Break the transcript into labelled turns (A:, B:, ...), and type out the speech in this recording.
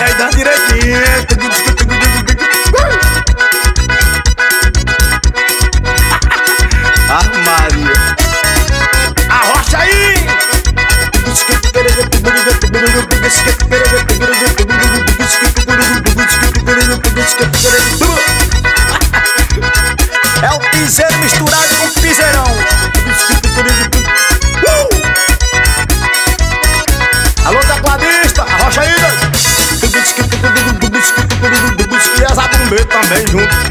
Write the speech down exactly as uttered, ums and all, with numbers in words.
A: aí dá direitinho. Ah, Maria. Arrocha aí. É o piseiro misturado com piseirão. uh! Alô, tecladista, arrocha aí, doido. E as abumbê também junto.